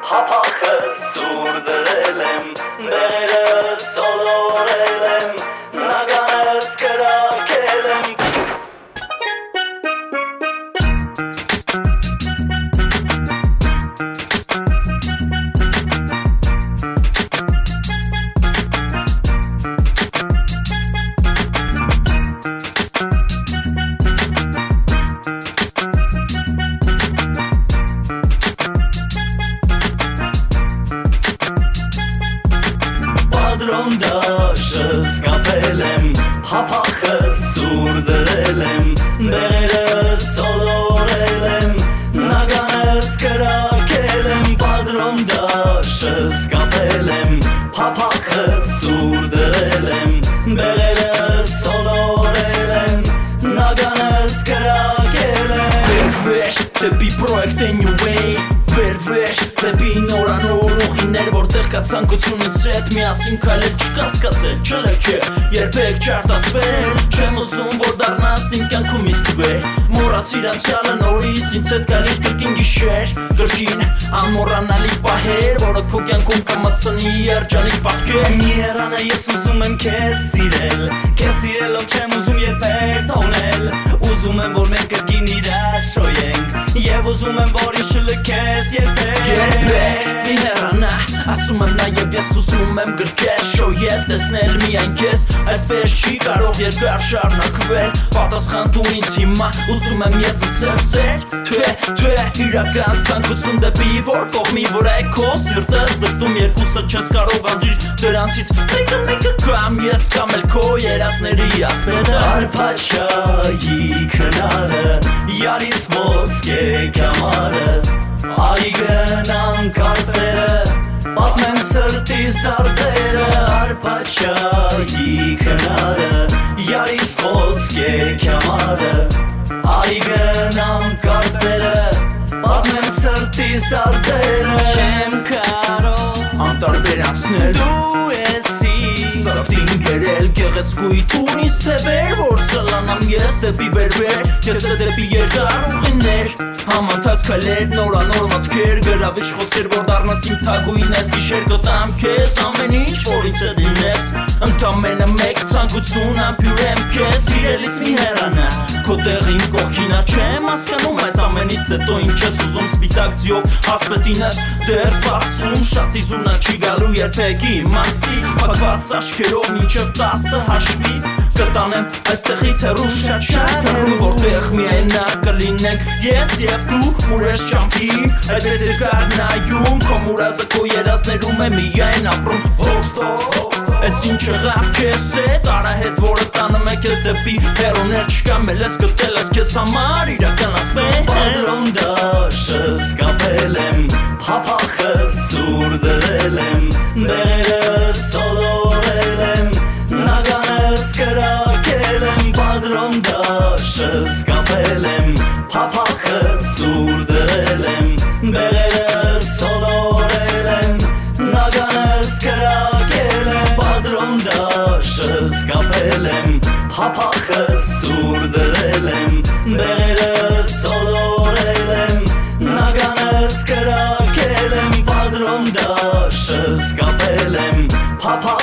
Հապախը սուր դրել եմ, բեղերս սոլորել եմ, նագանս կրակել եմ. Դաշս կապել եմ, հապախը սուր դրել եմ, բեղերս սոլորել եմ, նագանս կրակել եմ. Պատրոն դաշս կապել եմ, հապախը սուր դրել եմ, բեղերս սոլորել եմ, նագանս կրակել եմ. Վերվեր, դեպի պրոյեկտ Anyway, վերվեր, դեպի նորանոր ուղիներ, որտեղ կա ցանկությունից հետ միասին քայլել, չկասկածել, չլքել, երբեք չարտասվել. Չեմ ուզում, որ դառնաս իմ կյանքում ինձ տվեր, մոռացիր անցյալը նորից, ինձ հետ գալիս կրկին գիշեր, կրկին անմոռանալի պահեր, որը քո կյանքում կմտցնի երջանիկ պատկեր. Մի հեռանա, ես ուզում եմ քեզ սիրել, քեզ սիրելով չեմ ուզում երբեք թողնել, ուզում եմ, որ մենք կրկին իրար շոյենք, և ուզում եմ, որ ինձ չլքես երբեք. Մի հեռանա, ասում եմ նաև ես ուզում եմ գրկել, շոյել, տեսնել միայն քեզ, այսպես չի կարող երկար շարունակվել. Պատասխան տուր ինձ հիմա, ուզում եմ ես ասել սեր, թե իրական ցանկություն դեպի որ կողմի վրա է քո սիրտը զգտում, երկուսը չես կարող անդրիր դրանցից մեկը կամ ես կամ էլ քո երազների ասպետը. Արփաչայի քնարը, յարիս ոսկե կամարը, արի գնանք արտերը, պատմեմ սրտիս դարդերը. Արփաչայի քնարը, յարիս ոսկե կամարը, արի գնանք արտերը, պատմեմ սրտիս դարդերը. Չեմ կարող անտարբերացնել դու եսի սրտին գերել գեղեցկույթ ունիս թևեր, որ սլանամ ես դեպի վերվեր, ես է դեպի երկար ուղիներ, համընթաց քայլեր, նորանոր մտքեր, գրավիչ խոսքեր, որ դառնաս իմ թագուհին ես. Գիշեր կտամ քեզ ամեն ինչ, որ ինձ հետ լինես, ընդամենը մեկ ցանկություն ամփյուրեմ քեզ. Սիրելիս մի հեռանա, քո տեղին կողքինա, չեմ հասկանում այս ամենից հետո ինչ ես ուզում. Սպիտակ ձիով ասպետին ես դեռ սպասում, շատ իզունա չի գալու երբեք իմանցի, փակված աչքերով մինչև 10 հաշվի կտանեմ այստեղից հեռու, շատ հեռու, որտեղ միայն նա կլինենք ես և դու ուրիշ չամփի. Այդպես երկար նայում, քո մուրազը քո երազներում է միայն ապրում. Այս ինչ եղավ քեզ հետ, արահետ որը տանում է քեզ դեպի հեռուներ, չկամ էլ ես գտել ես քեզ համար իրականացվել. Պատրոն դաշս կապել եմ, հապախը սուր դրել եմ, բեղերս սոլորել եմ, նագանս կրակել եմ. Պատրոն դաշս կապել եմ, հապախը սուր դրել եմ, բեղերս սոլորել եմ, նագանս կրակել եմ. Պատրոն դաշս կապել եմ, հապախը սուր դրել եմ, բեղերս սոլորել եմ, նագանս կրակել եմ. Պատրոն դաշս կապել եմ, հապախը